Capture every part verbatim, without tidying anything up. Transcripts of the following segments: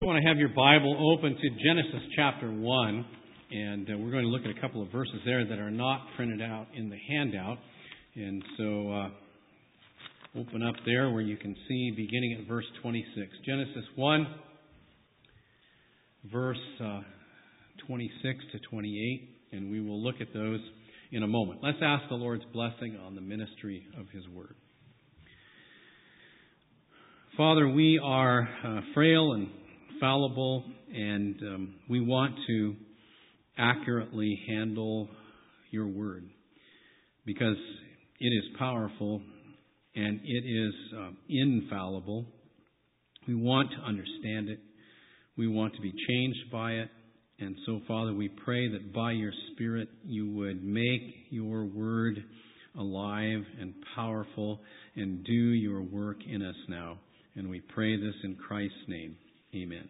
want to have your Bible open to Genesis chapter one, and uh, we're going to look at a couple of verses there that are not printed out in the handout. And so uh, open up there where you can see beginning at verse twenty-six. Genesis one, verse uh, twenty-six to twenty-eight, and we will look at those in a moment. Let's ask the Lord's blessing on the ministry of His Word. Father, we are uh, frail and fallible, and um, we want to accurately handle your Word because it is powerful and it is uh, infallible. We want to understand it. We want to be changed by it. And so, Father, we pray that by your Spirit you would make your Word alive and powerful and do your work in us now. And we pray this in Christ's name. Amen.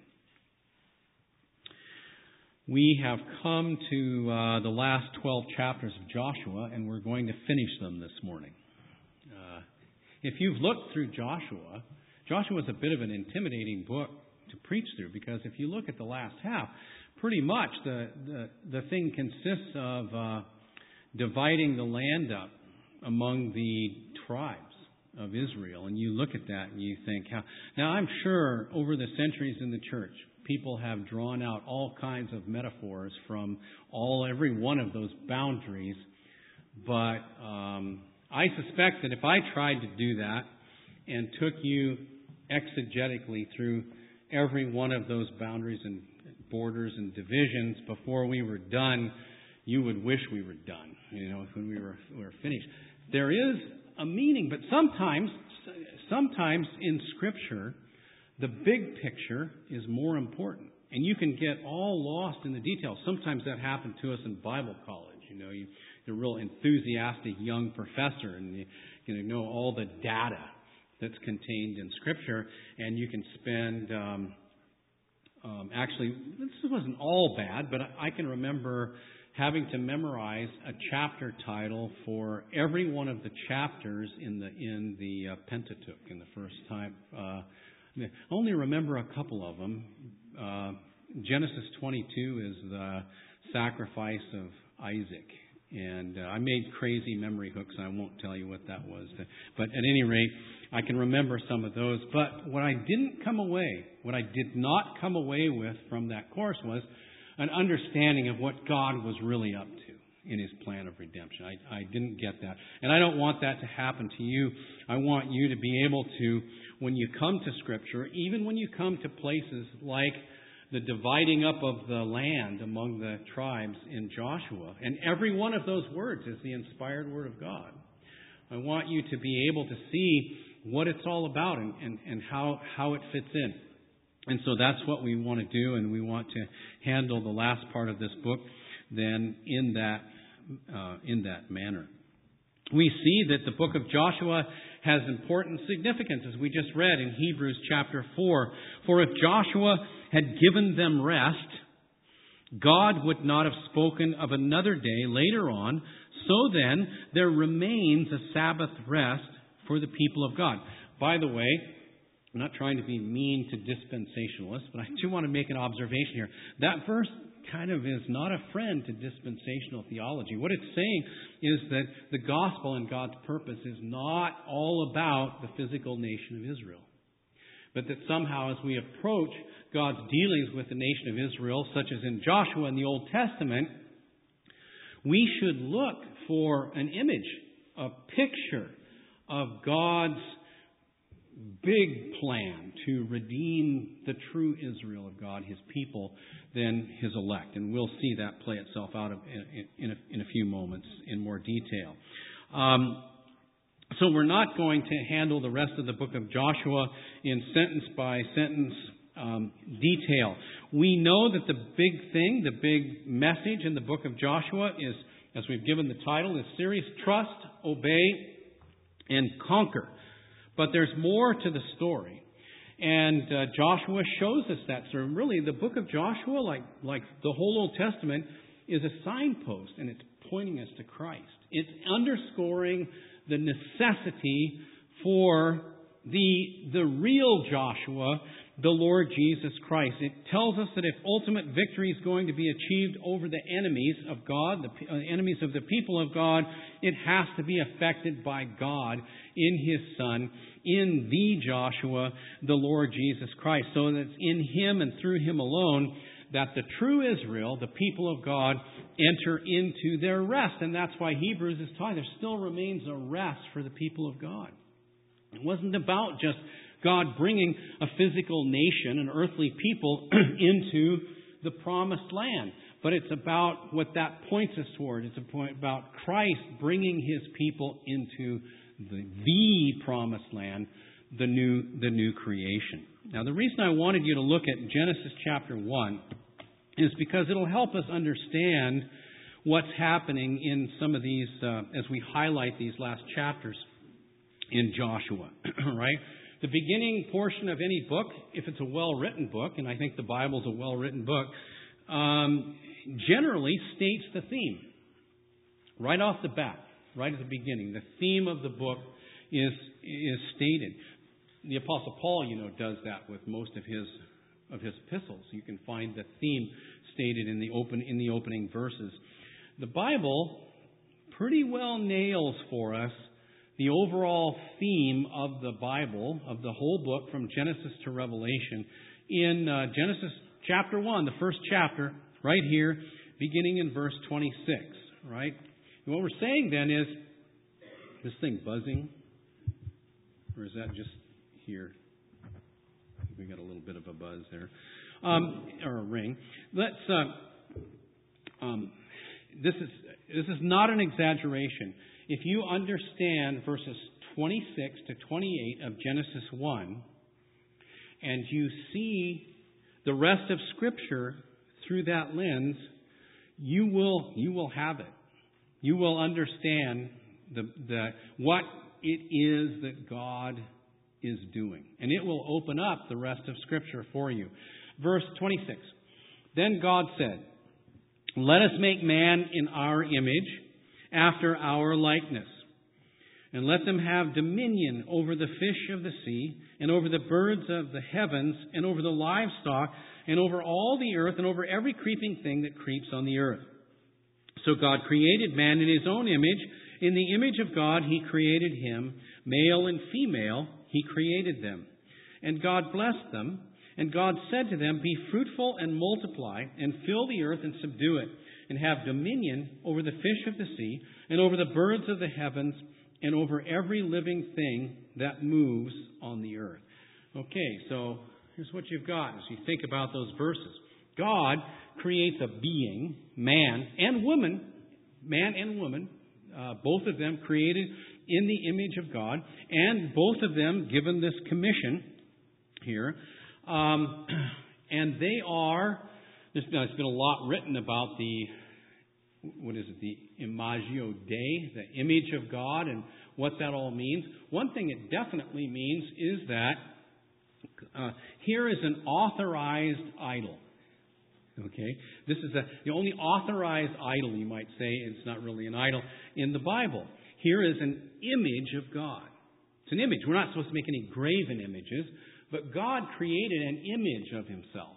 We have come to uh, the last twelve chapters of Joshua, and we're going to finish them this morning. Uh, if you've looked through Joshua, Joshua is a bit of an intimidating book to preach through, because if you look at the last half, pretty much the, the, the thing consists of uh, dividing the land up among the tribes of Israel. And you look at that and you think, how, now I'm sure over the centuries in the church, people have drawn out all kinds of metaphors from all every one of those boundaries. But um, I suspect that if I tried to do that and took you exegetically through every one of those boundaries and borders and divisions before we were done, you would wish we were done, you know, when we were, we were finished. There is a meaning, but sometimes, sometimes in Scripture, the big picture is more important. And you can get all lost in the details. Sometimes that happened to us in Bible college. You know, you, you're a real enthusiastic young professor, and you, you know all the data that's contained in Scripture, and you can spend. Um, um, actually, this wasn't all bad, but I can remember having to memorize a chapter title for every one of the chapters in the in the uh, Pentateuch in the first time. Uh, I only remember a couple of them. Uh, Genesis twenty-two is the sacrifice of Isaac. And uh, I made crazy memory hooks, and I won't tell you what that was. But at any rate, I can remember some of those. But what I didn't come away, what I did not come away with from that course was an understanding of what God was really up to in His plan of redemption. I, I didn't get that. And I don't want that to happen to you. I want you to be able to, when you come to Scripture, even when you come to places like the dividing up of the land among the tribes in Joshua, and every one of those words is the inspired Word of God. I want you to be able to see what it's all about and, and, and how, how it fits in. And so that's what we want to do, and we want to handle the last part of this book then in that uh, in that manner. We see that the book of Joshua has important significance, as we just read in Hebrews chapter four. For if Joshua had given them rest, God would not have spoken of another day later on. So then, there remains a Sabbath rest for the people of God. By the way, I'm not trying to be mean to dispensationalists, but I do want to make an observation here. That verse kind of is not a friend to dispensational theology. What it's saying is that the gospel and God's purpose is not all about the physical nation of Israel, but that somehow as we approach God's dealings with the nation of Israel, such as in Joshua in the Old Testament, we should look for an image, a picture of God's big plan to redeem the true Israel of God, His people, than His elect. And we'll see that play itself out in, in, a, in a few moments in more detail. Um, so we're not going to handle the rest of the book of Joshua in sentence by sentence um, detail. We know that the big thing, the big message in the book of Joshua is, as we've given the title, is series, trust, obey, and conquer. But there's more to the story. And uh, Joshua shows us that. So really, the book of Joshua, like, like the whole Old Testament, is a signpost, and it's pointing us to Christ. It's underscoring the necessity for the, the real Joshua, the Lord Jesus Christ. It tells us that if ultimate victory is going to be achieved over the enemies of God, the uh, enemies of the people of God, it has to be effected by God in His Son, in the Joshua, the Lord Jesus Christ. So that it's in Him and through Him alone that the true Israel, the people of God, enter into their rest. And that's why Hebrews is taught there still remains a rest for the people of God. It wasn't about just God bringing a physical nation, an earthly people, into the promised land. But it's about what that points us toward. It's a point about Christ bringing His people into the, the promised land, the new, the new creation. Now, the reason I wanted you to look at Genesis chapter one is because it'll help us understand what's happening in some of these, uh, as we highlight these last chapters in Joshua, right? The beginning portion of any book, if it's a well-written book, and I think the Bible's a well-written book, um, generally states the theme right off the bat, right at the beginning. The theme of the book is is stated. The Apostle Paul, you know, does that with most of his of his epistles. You can find the theme stated in the open in the opening verses. The Bible pretty well nails for us the overall theme of the Bible, of the whole book from Genesis to Revelation, in uh, Genesis chapter one, the first chapter, right here, beginning in verse twenty-six, right? And what we're saying then is, this thing buzzing? Or is that just here? I think we got a little bit of a buzz there. Um, or a ring. Let's, uh, um, this is, this is not an exaggeration. If you understand verses twenty-six to twenty-eight of Genesis one, and you see the rest of Scripture through that lens, you will you will have it. You will understand the the what it is that God is doing, and it will open up the rest of Scripture for you. Verse twenty-six. Then God said, "Let us make man in our image, after our likeness, and let them have dominion over the fish of the sea, and over the birds of the heavens, and over the livestock, and over all the earth, and over every creeping thing that creeps on the earth." So God created man in His own image. In the image of God He created him. Male and female He created them. And God blessed them. And God said to them, "Be fruitful and multiply, and fill the earth and subdue it, and have dominion over the fish of the sea, and over the birds of the heavens, and over every living thing that moves on the earth." Okay, so here's what you've got as you think about those verses. God creates a being, man and woman, man and woman, uh, both of them created in the image of God, and both of them given this commission here. Um, and they are, there's been, there's been a lot written about the, what is it, the Imago Dei, the image of God, and what that all means. One thing it definitely means is that uh, here is an authorized idol. Okay? This is a, the only authorized idol, you might say, it's not really an idol, in the Bible. Here is an image of God. It's an image. We're not supposed to make any graven images, but God created an image of Himself,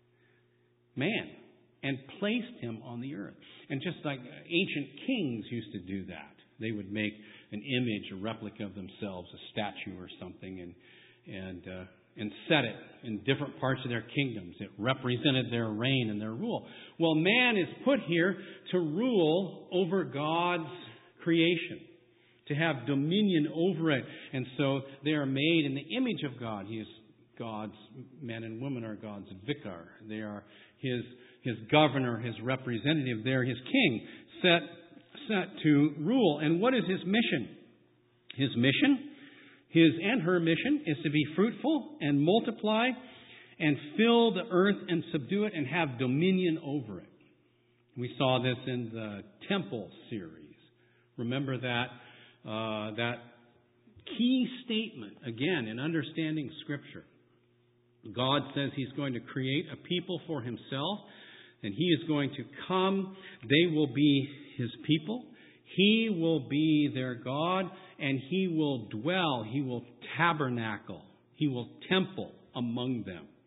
man, and placed him on the earth. And just like ancient kings used to do that, they would make an image, a replica of themselves, a statue or something, and and uh, and set it in different parts of their kingdoms. It represented their reign and their rule. Well, man is put here to rule over God's creation, to have dominion over it. And so they are made in the image of God. He is God's, men and women are God's vicar. They are His His governor, His representative. They're His king, set set to rule. And what is His mission? His mission, His and her mission, is to be fruitful and multiply and fill the earth and subdue it and have dominion over it. We saw this in the Temple series. Remember that uh, that key statement, again, in understanding Scripture. God says He's going to create a people for Himself, and He is going to come. They will be His people. He will be their God, and He will dwell. He will tabernacle. He will temple among them.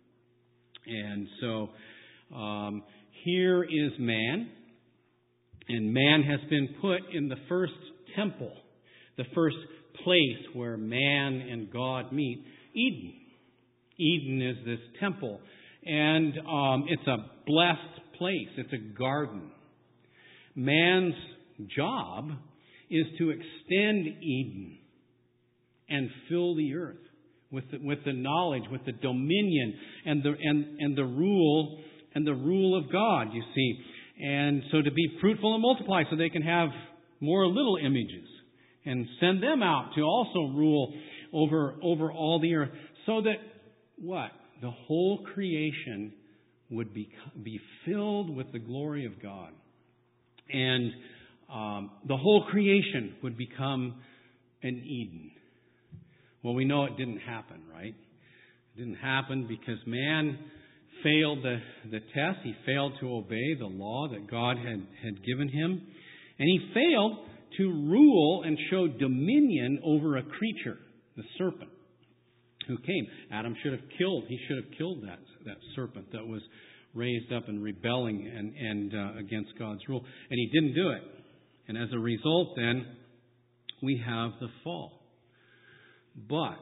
And so um, here is man, and man has been put in the first temple, the first place where man and God meet, Eden. Eden is this temple, and um, it's a blessed place. It's a garden. Man's job is to extend Eden and fill the earth with the, with the knowledge, with the dominion, and the and, and the rule and the rule of God. You see, and so to be fruitful and multiply, so they can have more little images and send them out to also rule over over all the earth, so that what the whole creation would be be filled with the glory of God, and um, the whole creation would become an Eden. Well, we know it didn't happen, right? It didn't happen because man failed the, the test. He failed to obey the law that God had, had given him. And he failed to rule and show dominion over a creature, the serpent, who came. Adam should have killed. He should have killed that, that serpent that was raised up and rebelling and, and uh, against God's rule. And he didn't do it. And as a result, then, we have the fall. But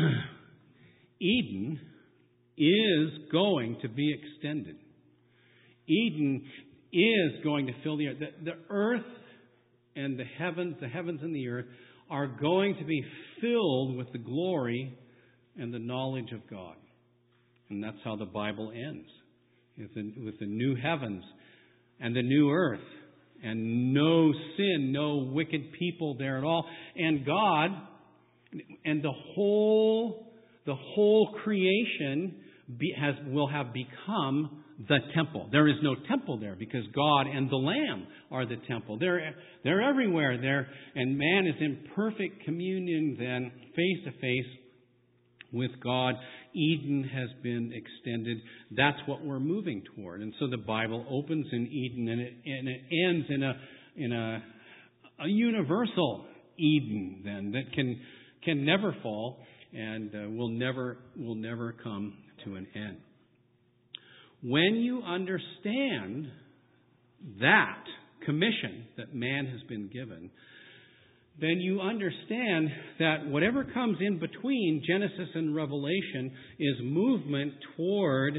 Eden is going to be extended. Eden is going to fill the earth. The, the earth and the heavens, the heavens and the earth, are going to be filled with the glory and the knowledge of God. And that's how the Bible ends. With the, with the new heavens and the new earth. And no sin, no wicked people there at all. And God... And the whole, the whole creation be, has will have become the temple. There is no temple there because God and the Lamb are the temple. They're they're everywhere there, and man is in perfect communion then, face to face with God. Eden has been extended. That's what we're moving toward. And so the Bible opens in Eden, and it and it ends in a in a a universal Eden then that can. can never fall and uh, will never will never come to an end. When you understand that commission that man has been given, then you understand that whatever comes in between Genesis and Revelation is movement toward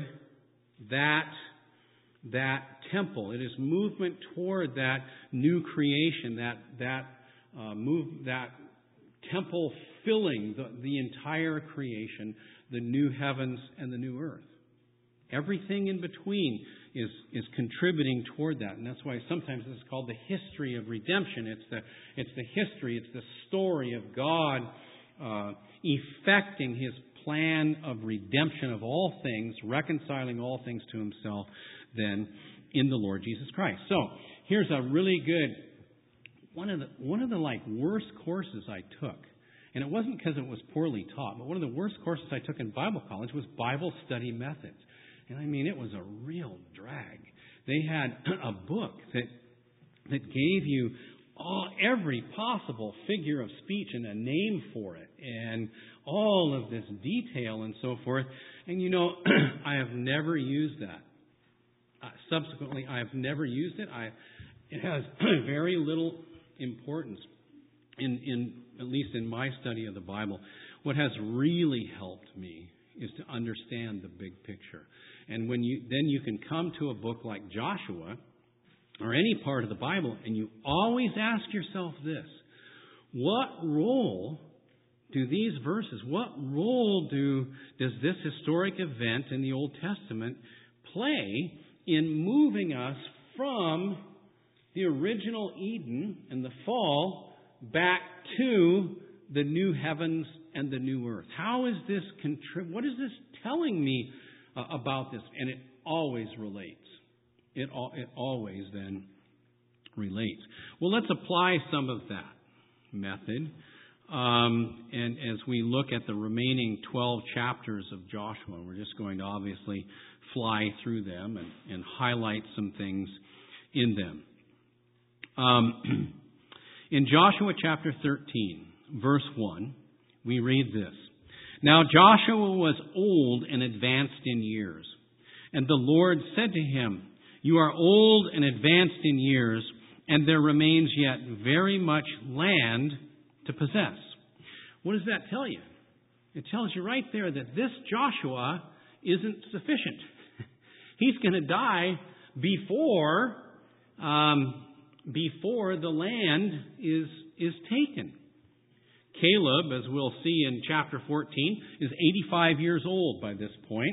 that that temple. It is movement toward that new creation, that that uh, move that temple filling the, the entire creation, the new heavens and the new earth. Everything in between is is contributing toward that, and that's why sometimes this is called the history of redemption. It's the it's the history, it's the story of God uh, effecting His plan of redemption of all things, reconciling all things to Himself, then in the Lord Jesus Christ. So here's a really good one of the one of the like worst courses I took. And it wasn't because it was poorly taught, but one of the worst courses I took in Bible college was Bible study methods. And I mean, it was a real drag. They had a book that that gave you all, every possible figure of speech and a name for it, and all of this detail and so forth. And you know, I have never used that. Uh, subsequently, I have never used it. I it has very little importance. In, in at least in my study of the Bible, what has really helped me is to understand the big picture. And when you then you can come to a book like Joshua or any part of the Bible, and you always ask yourself this: what role do these verses, what role do does this historic event in the Old Testament play in moving us from the original Eden and the fall back to the new heavens and the new earth? How is this contrib- what is this telling me uh, about this? And it always relates. It, al- it always then relates. Well, let's apply some of that method. Um, and as we look at the remaining twelve chapters of Joshua, we're just going to obviously fly through them and, and highlight some things in them. Um In Joshua chapter thirteen, verse one, we read this. Now Joshua was old and advanced in years, And the Lord said to him, "You are old and advanced in years, and there remains yet very much land to possess." What does that tell you? It tells you right there that this Joshua isn't sufficient. He's going to die before um, before the land is is taken. Caleb, as we'll see in chapter fourteen, is eighty-five years old by this point.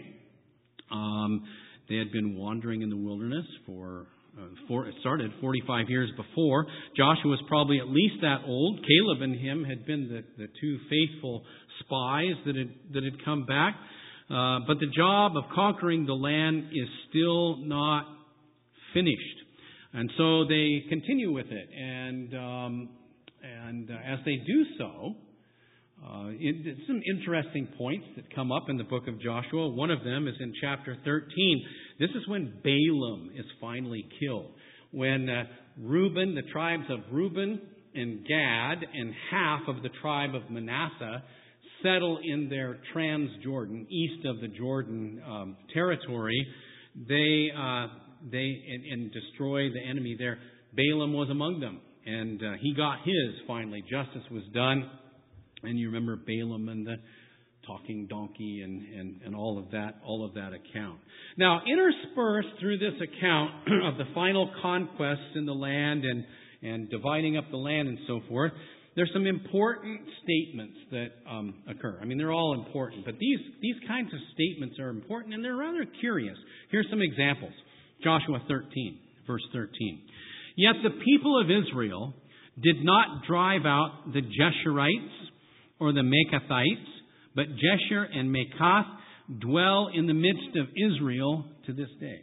Um, they had been wandering in the wilderness for, uh, for, it started forty-five years before. Joshua was probably at least that old. Caleb and him had been the, the two faithful spies that had, that had come back. Uh, but the job of conquering the land is still not finished. And so they continue with it. And, um, and uh, as they do so, Uh, it, it's some interesting points that come up in the book of Joshua. One of them is in chapter thirteen. This is when Balaam is finally killed. When uh, Reuben, the tribes of Reuben and Gad, and half of the tribe of Manasseh settle in their Transjordan, east of the Jordan um, territory, they uh, they and, and destroy the enemy there. Balaam was among them, and uh, he got his finally. Justice was done. And you remember Balaam and the talking donkey and, and, and all of that, all of that account. Now, interspersed through this account of the final conquests in the land and, and dividing up the land and so forth, there's some important statements that um, occur. I mean, they're all important, but these, these kinds of statements are important and they're rather curious. Here's some examples. Joshua thirteen, verse thirteen. "Yet the people of Israel did not drive out the Jeshurites or the Mekathites, but Jeshur and Mekath dwell in the midst of Israel to this day."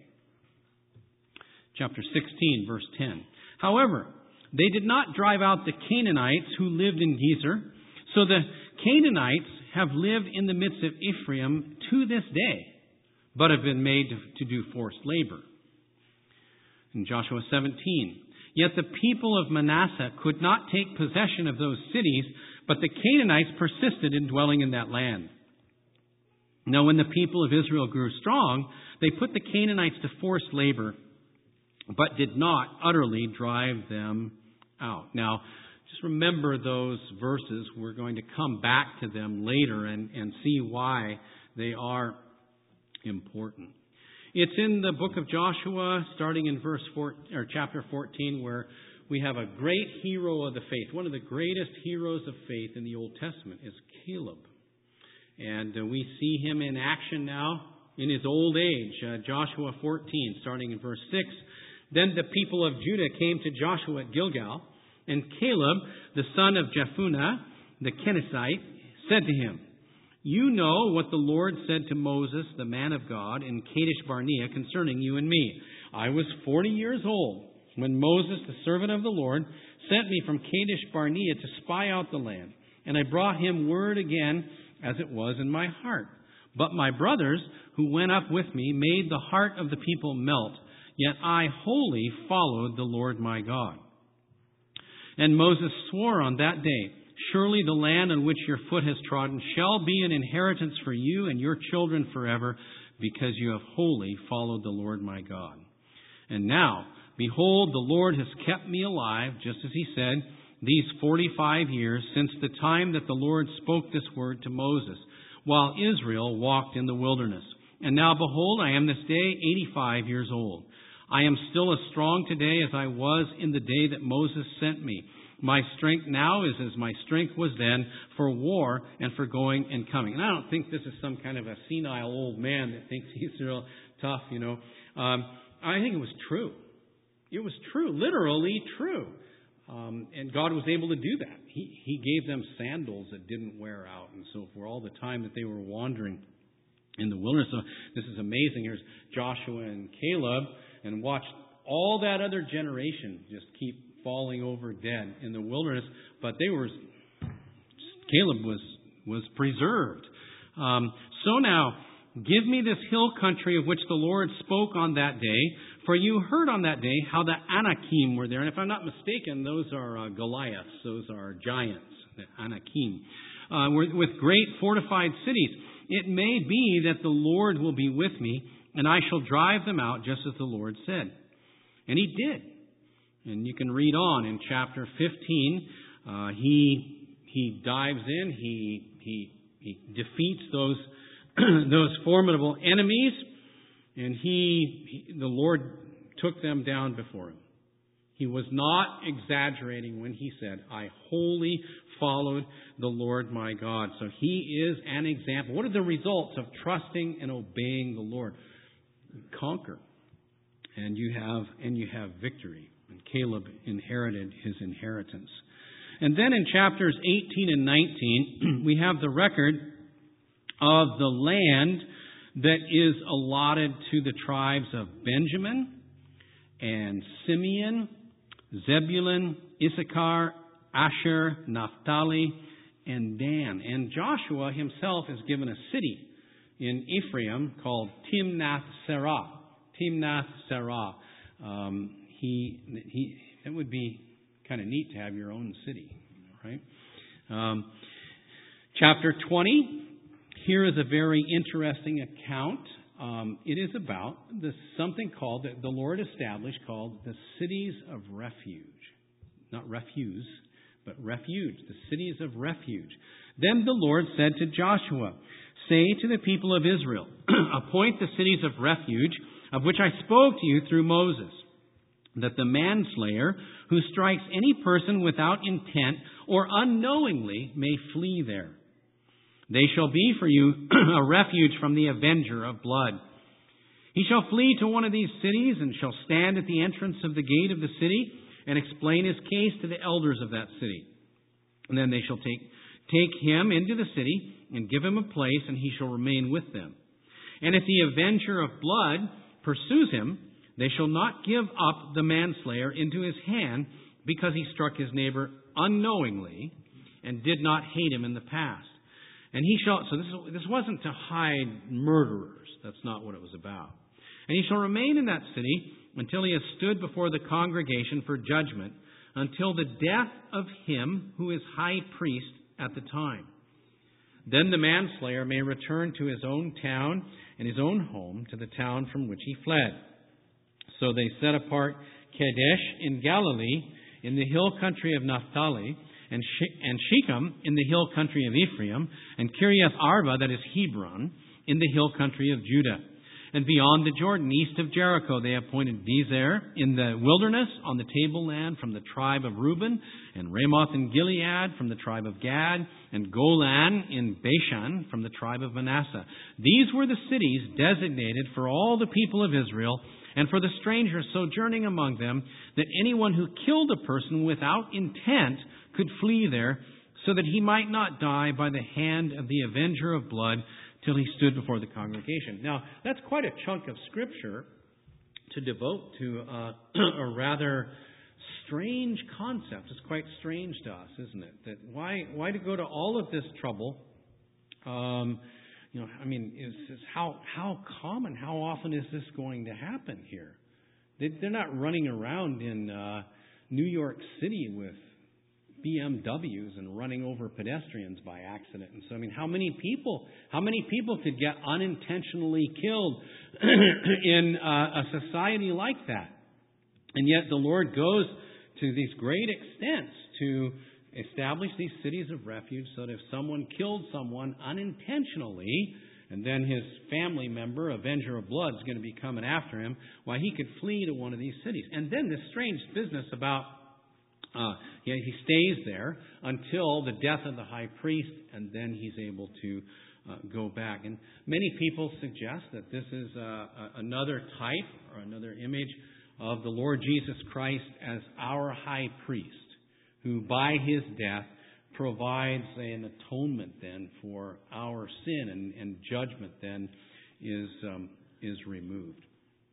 Chapter sixteen, verse ten. "However, they did not drive out the Canaanites who lived in Gezer, so the Canaanites have lived in the midst of Ephraim to this day, but have been made to, to do forced labor." In Joshua seventeen, "Yet the people of Manasseh could not take possession of those cities, but the Canaanites persisted in dwelling in that land. Now when the people of Israel grew strong, they put the Canaanites to forced labor, but did not utterly drive them out." Now, just remember those verses. We're going to come back to them later and, and see why they are important. It's in the book of Joshua, starting in verse four, or chapter fourteen, where we have a great hero of the faith. One of the greatest heroes of faith in the Old Testament is Caleb. And uh, we see him in action now in his old age. Uh, Joshua fourteen, starting in verse six. "Then the people of Judah came to Joshua at Gilgal, and Caleb, the son of Jephunneh, the Kenizzite, said to him, 'You know what the Lord said to Moses, the man of God, in Kadesh Barnea concerning you and me. I was forty years old when Moses, the servant of the Lord, sent me from Kadesh Barnea to spy out the land. And I brought him word again as it was in my heart. But my brothers who went up with me made the heart of the people melt. Yet I wholly followed the Lord my God. And Moses swore on that day, surely the land on which your foot has trodden shall be an inheritance for you and your children forever, because you have wholly followed the Lord my God. And now, behold, the Lord has kept me alive, just as he said, these forty-five years since the time that the Lord spoke this word to Moses, while Israel walked in the wilderness. And now, behold, I am this day eighty-five years old. I am still as strong today as I was in the day that Moses sent me. My strength now is as my strength was then for war and for going and coming. And I don't think this is some kind of a senile old man that thinks he's real tough, you know. Um, I think it was true. It was true, literally true. Um, and God was able to do that. He, he gave them sandals that didn't wear out and so forth all the time that they were wandering in the wilderness. So this is amazing. Here's Joshua and Caleb, and watch all that other generation just keep falling over dead in the wilderness. But they were, Caleb was was preserved. Um, so now, give me this hill country of which the Lord spoke on that day. For you heard on that day how the Anakim were there. And if I'm not mistaken, those are uh, Goliaths. Those are giants, the Anakim, uh, with great fortified cities. It may be that the Lord will be with me, and I shall drive them out just as the Lord said. And he did. And you can read on in chapter fifteen. Uh, he he dives in. He he he defeats those those formidable enemies, and he, he the Lord took them down before him. He was not exaggerating when he said, I wholly followed the Lord my God. So he is an example. What are the results of trusting and obeying the Lord? Conquer. And you have and you have victory. And Caleb inherited his inheritance. And then in chapters eighteen and nineteen, we have the record of the land that is allotted to the tribes of Benjamin and Simeon, Zebulun, Issachar, Asher, Naphtali, and Dan. And Joshua himself is given a city in Ephraim called Timnath-Serah. Timnath-Serah. Um, he, he, it would be kind of neat to have your own city, right? Um, chapter twenty. Here is a very interesting account. Um, it is about the, something called, that the Lord established, called the cities of refuge. Not refuse, but refuge. The cities of refuge. Then the Lord said to Joshua, say to the people of Israel, appoint the cities of refuge, of which I spoke to you through Moses, that the manslayer who strikes any person without intent or unknowingly may flee there. They shall be for you a refuge from the avenger of blood. He shall flee to one of these cities and shall stand at the entrance of the gate of the city and explain his case to the elders of that city. And then they shall take, take him into the city and give him a place, and he shall remain with them. And if the avenger of blood pursues him, they shall not give up the manslayer into his hand because he struck his neighbor unknowingly and did not hate him in the past. And he shall, so this, this wasn't to hide murderers. That's not what it was about. And he shall remain in that city until he has stood before the congregation for judgment, until the death of him who is high priest at the time. Then the manslayer may return to his own town and his own home, to the town from which he fled. So they set apart Kadesh in Galilee, in the hill country of Naphtali, and Shechem in the hill country of Ephraim, and Kiriath Arba, that is Hebron, in the hill country of Judah. And beyond the Jordan, east of Jericho, they appointed Bezer in the wilderness on the tableland from the tribe of Reuben, and Ramoth in Gilead from the tribe of Gad, and Golan in Bashan from the tribe of Manasseh. These were the cities designated for all the people of Israel and for the strangers sojourning among them, that anyone who killed a person without intent could flee there, so that he might not die by the hand of the avenger of blood till he stood before the congregation. Now, that's quite a chunk of Scripture to devote to uh, a rather strange concept. It's quite strange to us, isn't it? That why why to go to all of this trouble? Um, you know, I mean, is, is how how common, how often is this going to happen here? They, they're not running around in uh, New York City with B M Ws and running over pedestrians by accident. And so, I mean, how many people, how many people could get unintentionally killed in uh, a society like that? And yet the Lord goes to these great extents to establish these cities of refuge so that if someone killed someone unintentionally, and then his family member, avenger of blood, is going to be coming after him, why, he could flee to one of these cities. And then this strange business about Uh, yeah, he stays there until the death of the high priest, and then he's able to uh, go back. And many people suggest that this is uh, a, another type or another image of the Lord Jesus Christ as our high priest, who by his death provides an atonement then for our sin, and, and judgment then is um, is removed.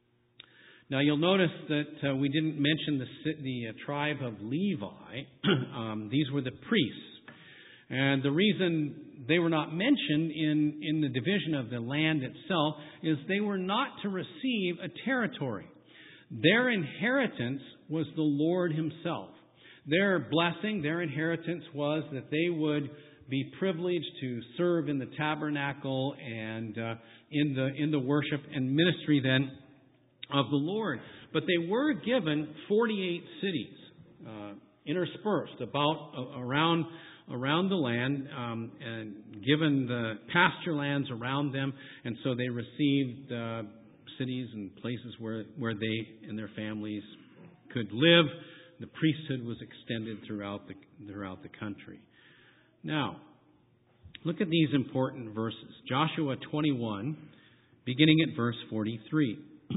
Now, you'll notice that uh, we didn't mention the, the uh, tribe of Levi. um, these were the priests. And the reason they were not mentioned in, in the division of the land itself is they were not to receive a territory. Their inheritance was the Lord himself. Their blessing, their inheritance was that they would be privileged to serve in the tabernacle and uh, in the in the worship and ministry then of the Lord. But they were given forty-eight cities uh, interspersed about uh, around around the land, um, and given the pasture lands around them, and so they received uh, cities and places where where they and their families could live. The priesthood was extended throughout the throughout the country. Now, look at these important verses. Joshua twenty-one, beginning at verse forty-three.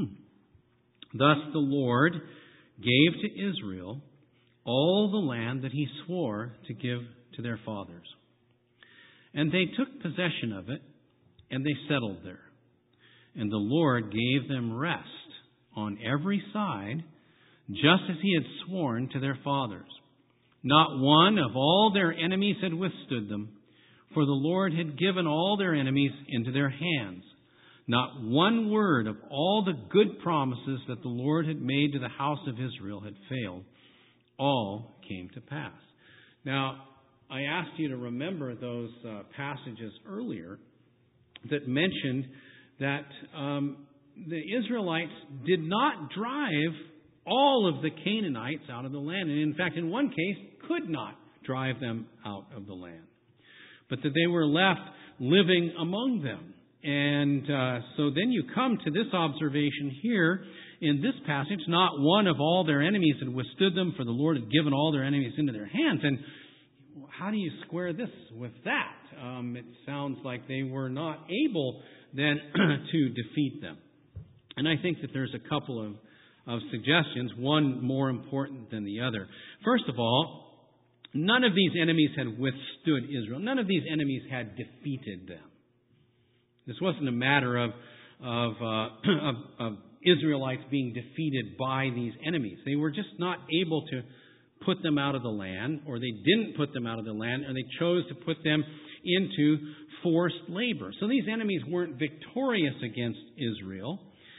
Thus the Lord gave to Israel all the land that he swore to give to their fathers. And they took possession of it, and they settled there. And the Lord gave them rest on every side, just as he had sworn to their fathers. Not one of all their enemies had withstood them, for the Lord had given all their enemies into their hands. Not one word of all the good promises that the Lord had made to the house of Israel had failed. All came to pass. Now, I asked you to remember those uh, passages earlier that mentioned that um, the Israelites did not drive all of the Canaanites out of the land. And in fact, in one case, could not drive them out of the land. But that they were left living among them. And uh, so then you come to this observation here in this passage. Not one of all their enemies had withstood them, for the Lord had given all their enemies into their hands. And how do you square this with that? Um, it sounds like they were not able then to defeat them. And I think that there's a couple of, of suggestions, one more important than the other. First of all, none of these enemies had withstood Israel. None of these enemies had defeated them. This wasn't a matter of, of, uh, of, of Israelites being defeated by these enemies. They were just not able to put them out of the land, or they didn't put them out of the land, or they chose to put them into forced labor. So these enemies weren't victorious against Israel.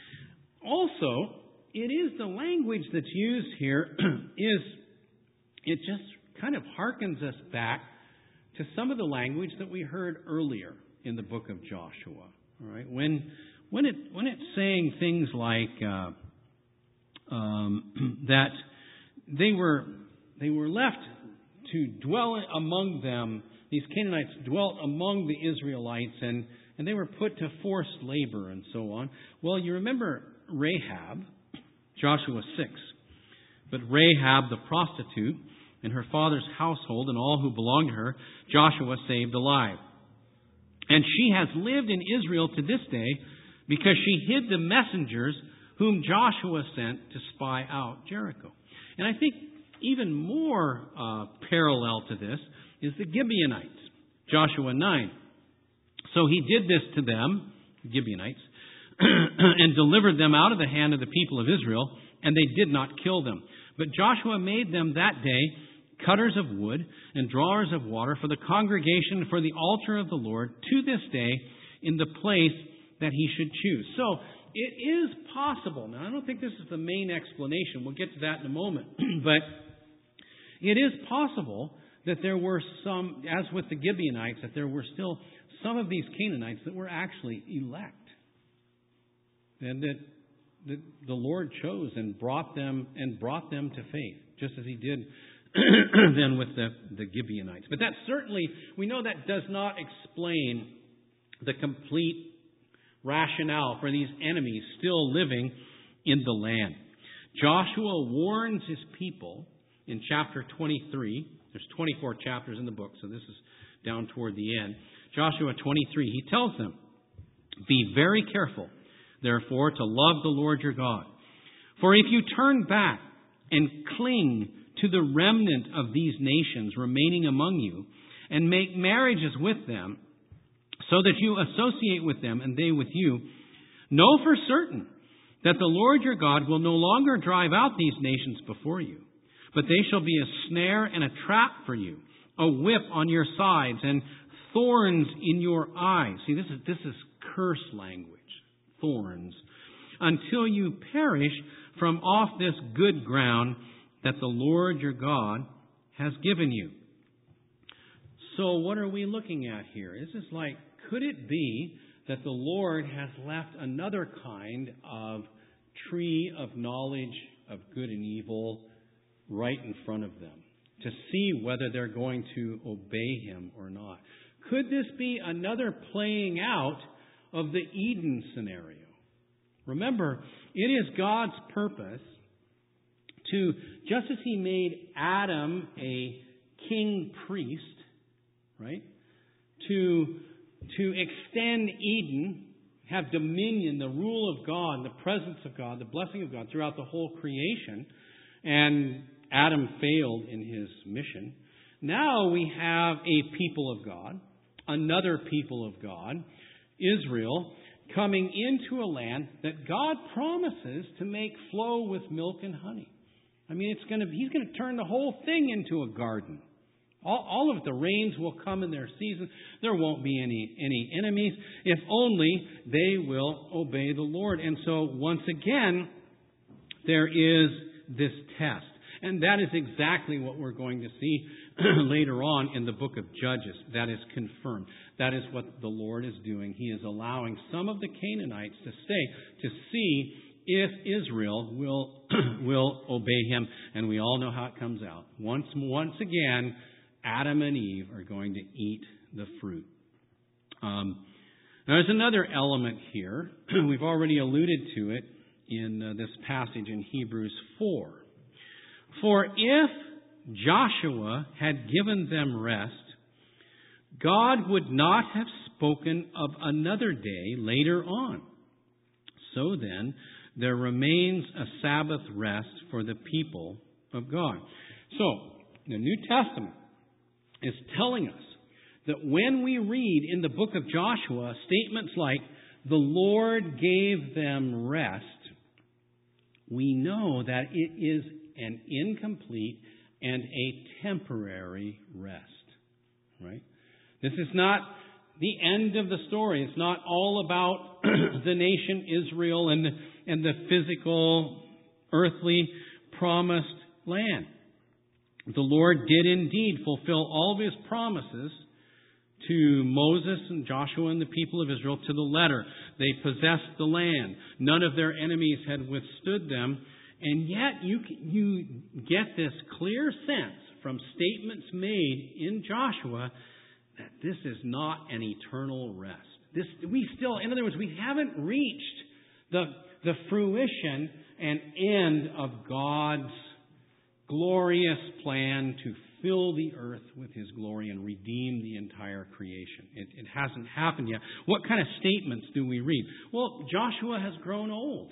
Also, it is the language that's used here is it just kind of harkens us back to some of the language that we heard earlier in the book of Joshua. All right, when when it when it's saying things like uh, um, that they were they were left to dwell among them. These Canaanites dwelt among the Israelites, and and they were put to forced labor and so on. Well, you remember Rahab, Joshua six. But Rahab the prostitute and her father's household and all who belonged to her, Joshua saved alive. And she has lived in Israel to this day because she hid the messengers whom Joshua sent to spy out Jericho. And I think even more uh, parallel to this is the Gibeonites, Joshua nine. So he did this to them, Gibeonites, and delivered them out of the hand of the people of Israel, and they did not kill them. But Joshua made them that day cutters of wood and drawers of water for the congregation, for the altar of the Lord, to this day, in the place that he should choose. So it is possible. Now, I don't think this is the main explanation. We'll get to that in a moment. But it is possible that there were some, as with the Gibeonites, that there were still some of these Canaanites that were actually elect. And that, that the Lord chose and brought them and brought them to faith, just as he did then with the, the Gibeonites. But that certainly, we know that does not explain the complete rationale for these enemies still living in the land. Joshua warns his people in chapter twenty-three. There's twenty-four chapters in the book, so this is down toward the end. Joshua twenty-three, he tells them, "Be very careful, therefore, to love the Lord your God. For if you turn back and cling to the remnant of these nations remaining among you, and make marriages with them, so that you associate with them and they with you, know for certain that the Lord your God will no longer drive out these nations before you, but they shall be a snare and a trap for you, a whip on your sides, and thorns in your eyes." See, this is this is curse language. Thorns. "Until you perish from off this good ground that the Lord your God has given you." So what are we looking at here? This is like, could it be that the Lord has left another kind of tree of knowledge of good and evil right in front of them to see whether they're going to obey Him or not? Could this be another playing out of the Eden scenario? Remember, it is God's purpose to, just as He made Adam a king priest, right? To, to extend Eden, have dominion, the rule of God, the presence of God, the blessing of God throughout the whole creation. And Adam failed in his mission. Now we have a people of God, another people of God, Israel, coming into a land that God promises to make flow with milk and honey. I mean, it's going to, He's going to turn the whole thing into a garden. All, all of it, the rains will come in their season. There won't be any, any enemies, if only they will obey the Lord. And so, once again, there is this test. And that is exactly what we're going to see later on in the book of Judges. That is confirmed. That is what the Lord is doing. He is allowing some of the Canaanites to stay to see if Israel will will obey Him. And we all know how it comes out. Once, once again, Adam and Eve are going to eat the fruit. Um, now, there's another element here. We've already alluded to it in uh, this passage in Hebrews four. For if Joshua had given them rest, God would not have spoken of another day later on. So then, there remains a Sabbath rest for the people of God. So, the New Testament is telling us that when we read in the book of Joshua statements like, the Lord gave them rest, we know that it is an incomplete and a temporary rest. Right? This is not the end of the story. It's not all about the nation Israel and, and the physical, earthly, promised land. The Lord did indeed fulfill all of His promises to Moses and Joshua and the people of Israel to the letter. They possessed the land. None of their enemies had withstood them. And yet you, you get this clear sense from statements made in Joshua that this is not an eternal rest. This, we still, in other words, we haven't reached the, the fruition and end of God's glorious plan to fill the earth with His glory and redeem the entire creation. It, it hasn't happened yet. What kind of statements do we read? Well, Joshua has grown old.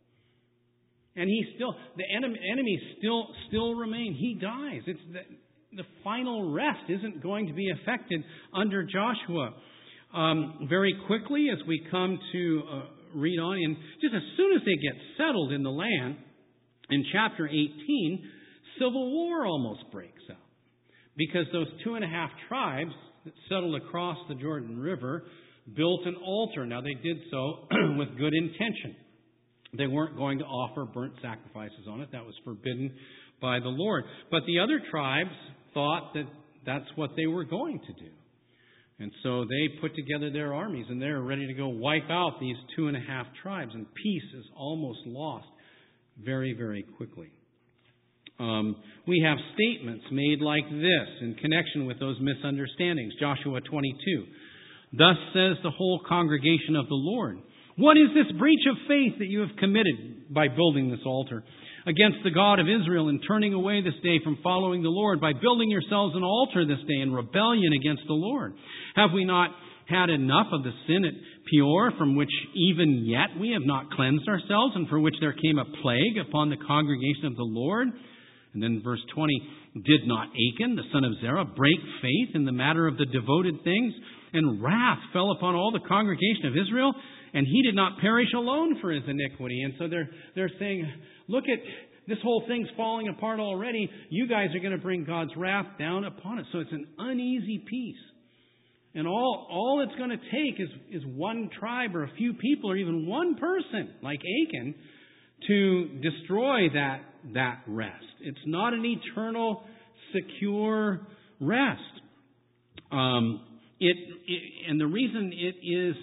And he still, the enemy, enemies still, still remain. He dies. It's the, the final rest isn't going to be effected under Joshua. Um, very quickly, as we come to uh, read on, and just as soon as they get settled in the land, in chapter eighteen, civil war almost breaks out. Because those two and a half tribes that settled across the Jordan River built an altar. Now, they did so with good intention. They weren't going to offer burnt sacrifices on it. That was forbidden by the Lord. But the other tribes thought that that's what they were going to do. And so they put together their armies, and they're ready to go wipe out these two and a half tribes. And peace is almost lost very, very quickly. Um, we have statements made like this in connection with those misunderstandings. Joshua twenty-two. Thus says the whole congregation of the Lord, what is this breach of faith that you have committed by building this altar against the God of Israel and turning away this day from following the Lord, by building yourselves an altar this day in rebellion against the Lord? Have we not had enough of the sin at Peor, from which even yet we have not cleansed ourselves, and for which there came a plague upon the congregation of the Lord? And then verse twenty, did not Achan, the son of Zerah, break faith in the matter of the devoted things? And wrath fell upon all the congregation of Israel, and he did not perish alone for his iniquity. And so they're they're saying, look at this whole thing's falling apart already. You guys are going to bring God's wrath down upon it. So it's an uneasy peace. And all, all it's going to take is, is one tribe or a few people or even one person like Achan to destroy that, that rest. It's not an eternal, secure rest. Um, it, it and the reason it is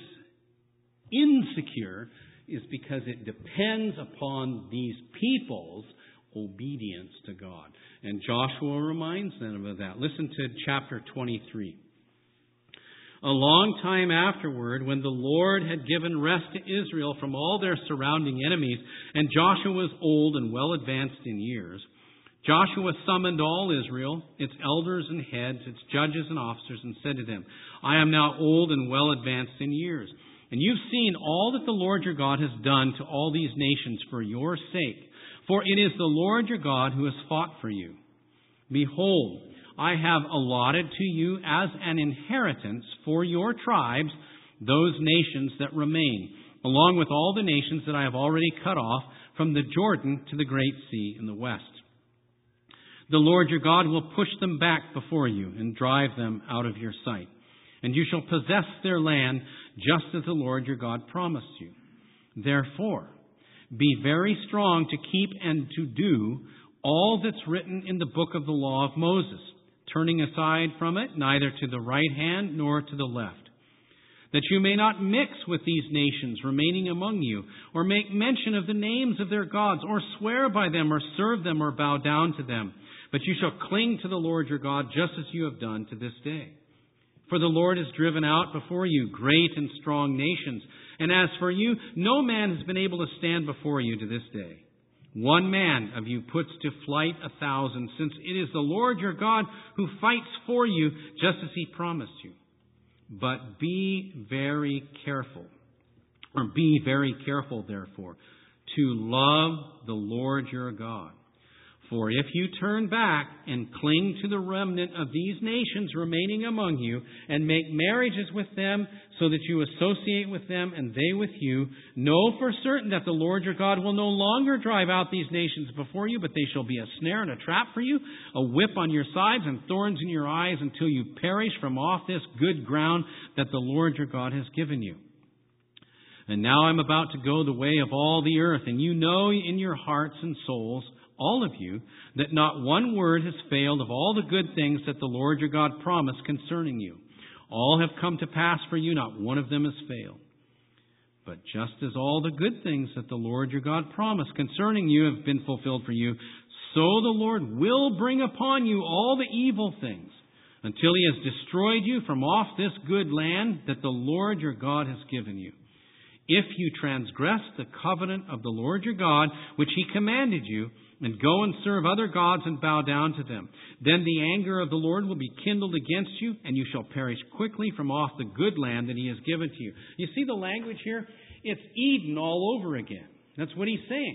insecure is because it depends upon these people's obedience to God. And Joshua reminds them of that. Listen to chapter twenty-three. A long time afterward, when the Lord had given rest to Israel from all their surrounding enemies, and Joshua was old and well advanced in years, Joshua summoned all Israel, its elders and heads, its judges and officers, and said to them, I am now old and well advanced in years, and you've seen all that the Lord your God has done to all these nations for your sake. For it is the Lord your God who has fought for you. Behold, I have allotted to you as an inheritance for your tribes those nations that remain, along with all the nations that I have already cut off from the Jordan to the great sea in the west. The Lord your God will push them back before you and drive them out of your sight, and you shall possess their land just as the Lord your God promised you. Therefore, be very strong to keep and to do all that's written in the book of the law of Moses, turning aside from it neither to the right hand nor to the left, that you may not mix with these nations remaining among you, or make mention of the names of their gods, or swear by them, or serve them, or bow down to them. But you shall cling to the Lord your God, just as you have done to this day. For the Lord has driven out before you great and strong nations, and as for you, no man has been able to stand before you to this day. One man of you puts to flight a thousand, since it is the Lord your God who fights for you, just as he promised you. But be very careful, or be very careful, therefore, to love the Lord your God. For if you turn back and cling to the remnant of these nations remaining among you, and make marriages with them, so that you associate with them and they with you, know for certain that the Lord your God will no longer drive out these nations before you, but they shall be a snare and a trap for you, a whip on your sides and thorns in your eyes, until you perish from off this good ground that the Lord your God has given you. And now I'm about to go the way of all the earth, and you know in your hearts and souls, all of you, that not one word has failed of all the good things that the Lord your God promised concerning you. All have come to pass for you, not one of them has failed. But just as all the good things that the Lord your God promised concerning you have been fulfilled for you, so the Lord will bring upon you all the evil things, until he has destroyed you from off this good land that the Lord your God has given you. If you transgress the covenant of the Lord your God, which he commanded you, and go and serve other gods and bow down to them, then the anger of the Lord will be kindled against you, and you shall perish quickly from off the good land that he has given to you. You see the language here? It's Eden all over again. That's what he's saying.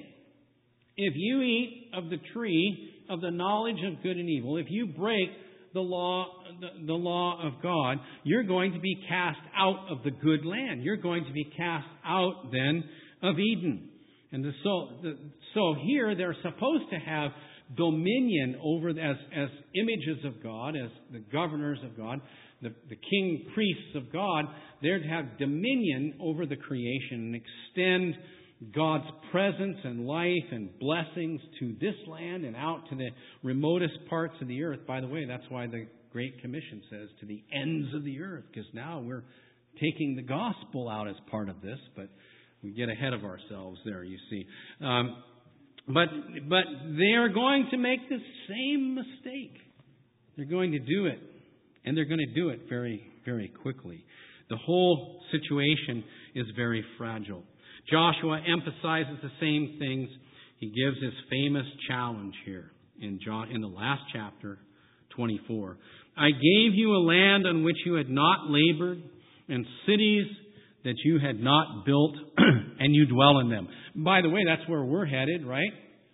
If you eat of the tree of the knowledge of good and evil, if you break the law, the, the law of God, you're going to be cast out of the good land. You're going to be cast out then of Eden. And the, so, the, so here they're supposed to have dominion over, as, as images of God, as the governors of God, the, the king priests of God. They're to have dominion over the creation and extend God's presence and life and blessings to this land and out to the remotest parts of the earth. By the way, that's why the Great Commission says to the ends of the earth, because now we're taking the gospel out as part of this, but we get ahead of ourselves there, you see. Um, but but they are going to make the same mistake. They're going to do it, and they're going to do it very, very quickly. The whole situation is very fragile. Joshua emphasizes the same things. He gives his famous challenge here in John, in the last chapter, twenty-four. I gave you a land on which you had not labored, and cities that you had not built, and you dwell in them. By the way, that's where we're headed, right?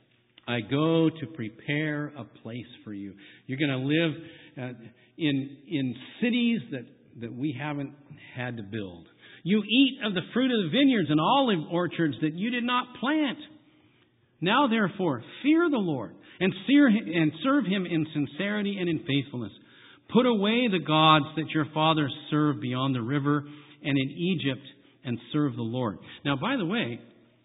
I go to prepare a place for you. You're going to live uh, in in cities that, that we haven't had to build. You eat of the fruit of the vineyards and olive orchards that you did not plant. Now, therefore, fear the Lord and serve him in sincerity and in faithfulness. Put away the gods that your fathers served beyond the river and in Egypt, and serve the Lord. Now, by the way,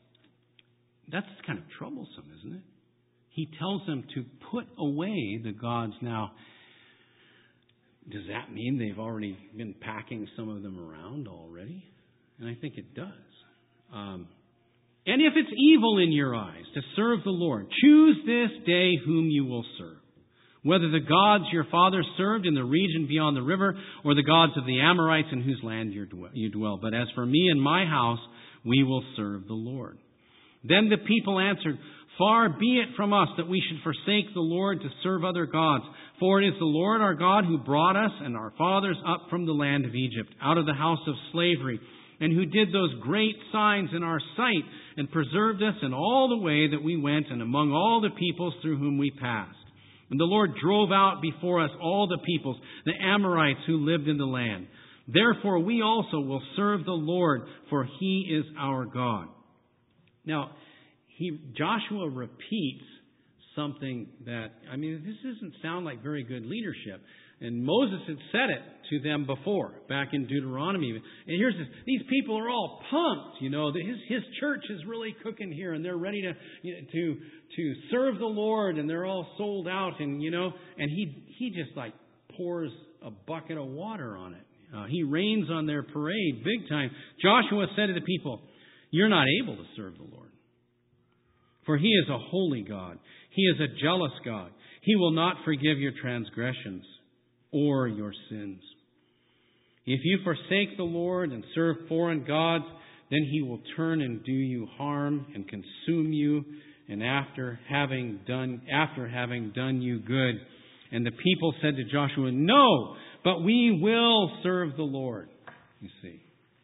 that's kind of troublesome, isn't it? He tells them to put away the gods. Now, does that mean they've already been packing some of them around already? And I think it does. Um, and if it's evil in your eyes to serve the Lord, choose this day whom you will serve. Whether the gods your fathers served in the region beyond the river, or the gods of the Amorites in whose land you dwell. But as for me and my house, we will serve the Lord. Then the people answered, Far be it from us that we should forsake the Lord to serve other gods. For it is the Lord our God who brought us and our fathers up from the land of Egypt, out of the house of slavery, and who did those great signs in our sight, and preserved us in all the way that we went, and among all the peoples through whom we passed. And the Lord drove out before us all the peoples, the Amorites who lived in the land. Therefore we also will serve the Lord, for He is our God. Now, he, Joshua repeats something that, I mean, this doesn't sound like very good leadership. And Moses had said it to them before, back in Deuteronomy. And here's this, these people are all pumped, you know, his, his church is really cooking here, and they're ready to, you know, to, to serve the Lord, and they're all sold out, and, you know, and he, he just like pours a bucket of water on it. Uh, he rains on their parade big time. Joshua said to the people, You're not able to serve the Lord. For He is a holy God. He is a jealous God. He will not forgive your transgressions or your sins. If you forsake the Lord and serve foreign gods, then He will turn and do you harm and consume you, and after having done after having done you good. And the people said to Joshua, No, but we will serve the Lord. You see.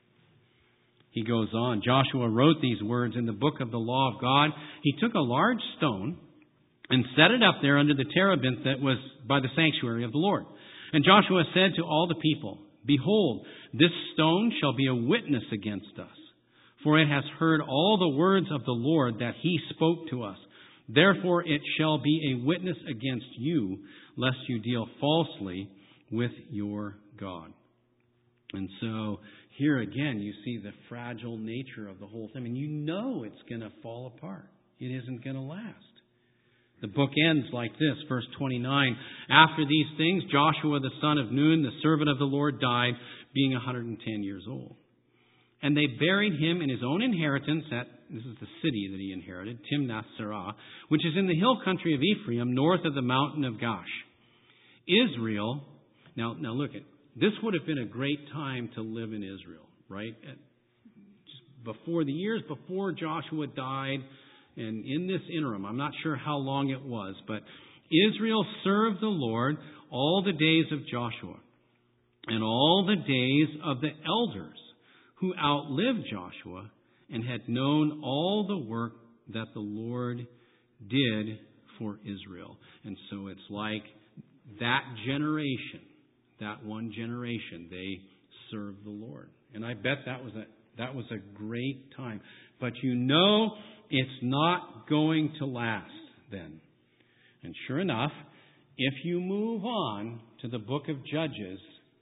He goes on. Joshua wrote these words in the book of the law of God. He took a large stone and set it up there under the terebinth that was by the sanctuary of the Lord. And Joshua said to all the people, Behold, this stone shall be a witness against us, for it has heard all the words of the Lord that He spoke to us. Therefore it shall be a witness against you, lest you deal falsely with your God. And so here again, you see the fragile nature of the whole thing. And you know it's going to fall apart. It isn't going to last. The book ends like this, verse twenty-nine. After these things, Joshua the son of Nun, the servant of the Lord, died, being one hundred ten years old. And they buried him in his own inheritance at, this is the city that he inherited, Timnath-Serah, which is in the hill country of Ephraim, north of the mountain of Gash. Israel, now, now look at this would have been a great time to live in Israel, right? Just before the years before Joshua died, and in this interim, I'm not sure how long it was, but Israel served the Lord all the days of Joshua and all the days of the elders who outlived Joshua and had known all the work that the Lord did for Israel. And so it's like that generation, that one generation, they served the Lord. And I bet that was a that was a great time. But you know it's not going to last then. And sure enough, if you move on to the book of Judges,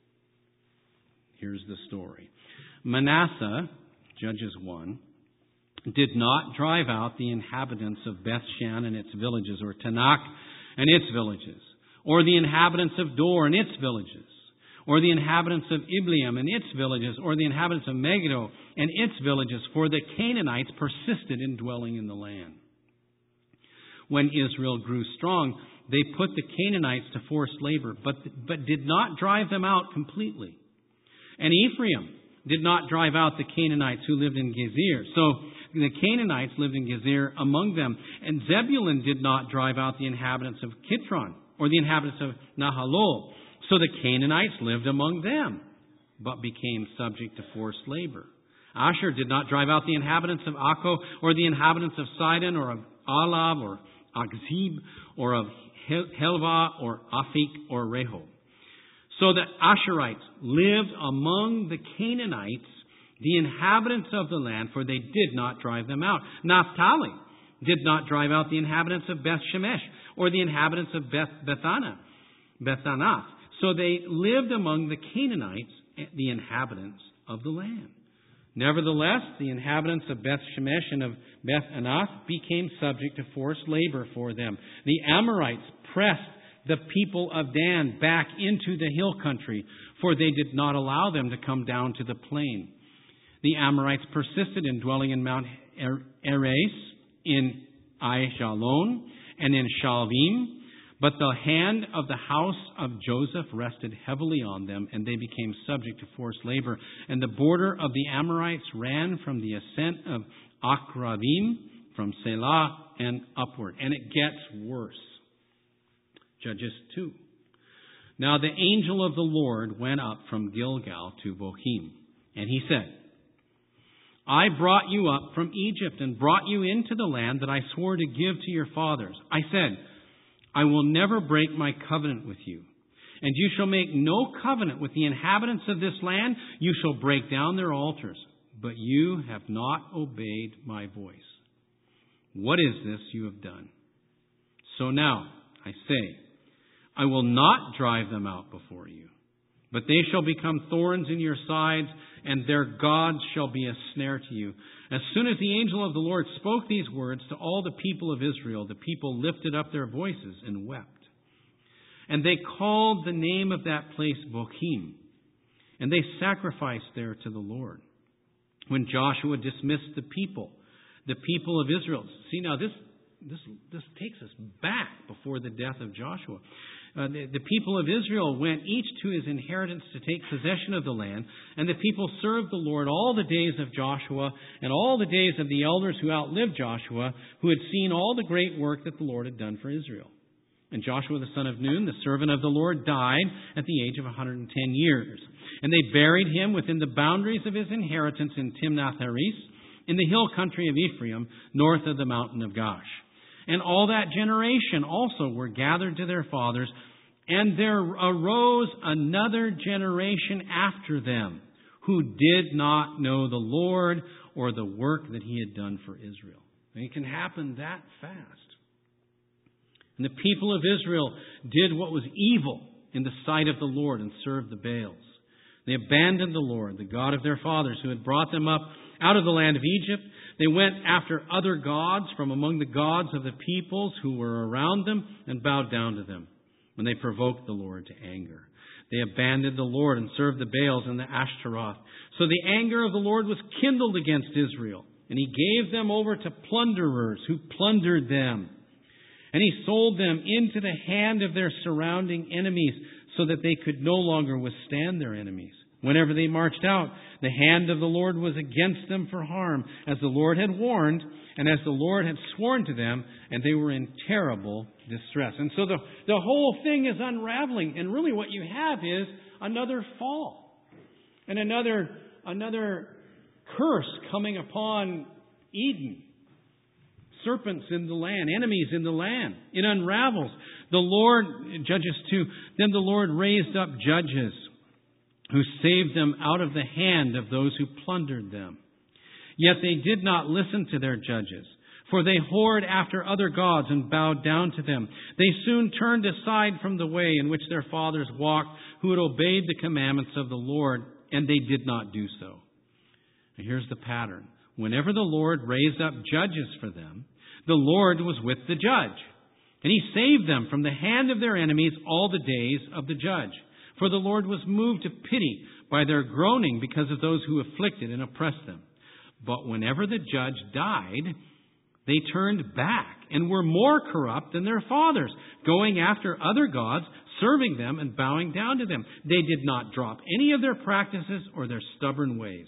here's the story. Manasseh, Judges one, did not drive out the inhabitants of Bethshan and its villages, or Tanakh and its villages, or the inhabitants of Dor and its villages, or the inhabitants of Ibleam and its villages, or the inhabitants of Megiddo and its villages, for the Canaanites persisted in dwelling in the land. When Israel grew strong, they put the Canaanites to forced labor, but, but did not drive them out completely. And Ephraim did not drive out the Canaanites who lived in Gezer. So the Canaanites lived in Gezer among them. And Zebulun did not drive out the inhabitants of Kitron, or the inhabitants of Nahalol. So the Canaanites lived among them, but became subject to forced labor. Asher did not drive out the inhabitants of Akko, or the inhabitants of Sidon, or of Alab, or Akzib, or of Helva, or Afik, or Rehob. So the Asherites lived among the Canaanites, the inhabitants of the land, for they did not drive them out. Naphtali did not drive out the inhabitants of Beth Shemesh, or the inhabitants of Beth Bethana, Bethanath. So they lived among the Canaanites, the inhabitants of the land. Nevertheless, the inhabitants of Beth Shemesh and of Beth Anath became subject to forced labor for them. The Amorites pressed the people of Dan back into the hill country, for they did not allow them to come down to the plain. The Amorites persisted in dwelling in Mount Eres, in Aijalon, and in Shalvim, but the hand of the house of Joseph rested heavily on them, and they became subject to forced labor. And the border of the Amorites ran from the ascent of Akrabim, from Selah and upward. And it gets worse. Judges two. Now the angel of the Lord went up from Gilgal to Bochim, and he said, I brought you up from Egypt and brought you into the land that I swore to give to your fathers. I said, I will never break my covenant with you. And you shall make no covenant with the inhabitants of this land. You shall break down their altars. But you have not obeyed my voice. What is this you have done? So now, I say, I will not drive them out before you, but they shall become thorns in your sides, and their gods shall be a snare to you. As soon as the angel of the Lord spoke these words to all the people of Israel, the people lifted up their voices and wept. And they called the name of that place Bochim, and they sacrificed there to the Lord. When Joshua dismissed the people, the people of Israel. See, now this this this takes us back before the death of Joshua. Uh, the, the people of Israel went each to his inheritance to take possession of the land, and the people served the Lord all the days of Joshua and all the days of the elders who outlived Joshua, who had seen all the great work that the Lord had done for Israel. And Joshua the son of Nun, the servant of the Lord, died at the age of one hundred ten years. And they buried him within the boundaries of his inheritance in Timnath-Heres, in the hill country of Ephraim, north of the mountain of Gash. And all that generation also were gathered to their fathers, and there arose another generation after them, who did not know the Lord or the work that he had done for Israel. And it can happen that fast. And the people of Israel did what was evil in the sight of the Lord and served the Baals. They abandoned the Lord, the God of their fathers, who had brought them up out of the land of Egypt. They went after other gods from among the gods of the peoples who were around them and bowed down to them when they provoked the Lord to anger. They abandoned the Lord and served the Baals and the Ashtaroth. So the anger of the Lord was kindled against Israel, and he gave them over to plunderers who plundered them. And he sold them into the hand of their surrounding enemies so that they could no longer withstand their enemies. Whenever they marched out, the hand of the Lord was against them for harm, as the Lord had warned, and as the Lord had sworn to them, and they were in terrible distress. And so the, the whole thing is unraveling, and really what you have is another fall, and another, another curse coming upon Eden. Serpents in the land, enemies in the land. It unravels. The Lord, Judges two, then the Lord raised up judges who saved them out of the hand of those who plundered them. Yet they did not listen to their judges, for they whored after other gods and bowed down to them. They soon turned aside from the way in which their fathers walked, who had obeyed the commandments of the Lord, and they did not do so. Now here's the pattern. Whenever the Lord raised up judges for them, the Lord was with the judge, and he saved them from the hand of their enemies all the days of the judge. For the Lord was moved to pity by their groaning because of those who afflicted and oppressed them. But whenever the judge died, they turned back and were more corrupt than their fathers, going after other gods, serving them and bowing down to them. They did not drop any of their practices or their stubborn ways.